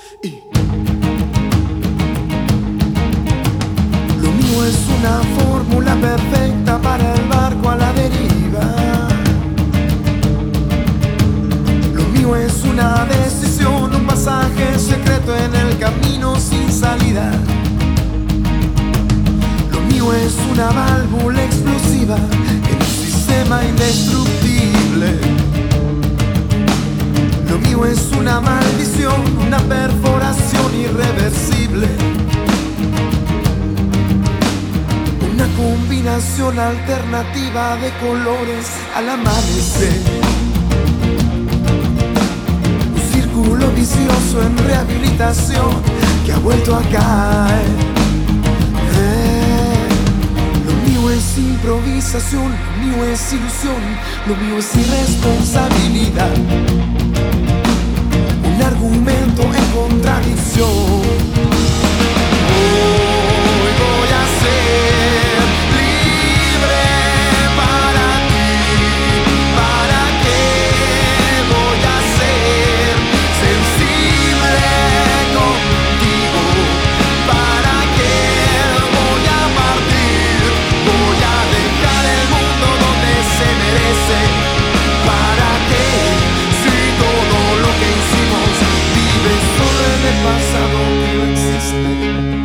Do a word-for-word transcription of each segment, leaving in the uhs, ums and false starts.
Y lo mío es una fórmula perfecta para el barco a la deriva. Lo mío es una decisión, un pasaje secreto en el camino sin salida. Lo mío es una válvula explosiva en un sistema indestructible. Lo mío es una maldición, una perforación irreversible. Una combinación alternativa de colores al amanecer. Un círculo vicioso en rehabilitación que ha vuelto a caer. Eh, lo mío es improvisación, lo mío es ilusión, lo mío es irresponsabilidad. Un argumento en contradicción. Hoy voy a ser libre para ti. ¿Para qué voy a ser sensible contigo? ¿Para qué voy a partir? Voy a dejar el mundo donde se merece. ¿Para qué? Si todo lo que hicimos vive solo en el pasado que no existe.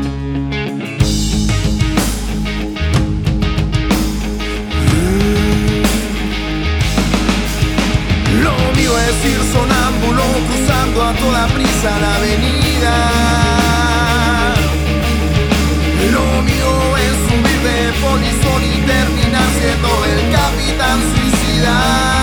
Lo mío es ir sonámbulo cruzando a toda prisa la avenida. Lo mío es subir de polizón y terminar siendo el capitán suicida.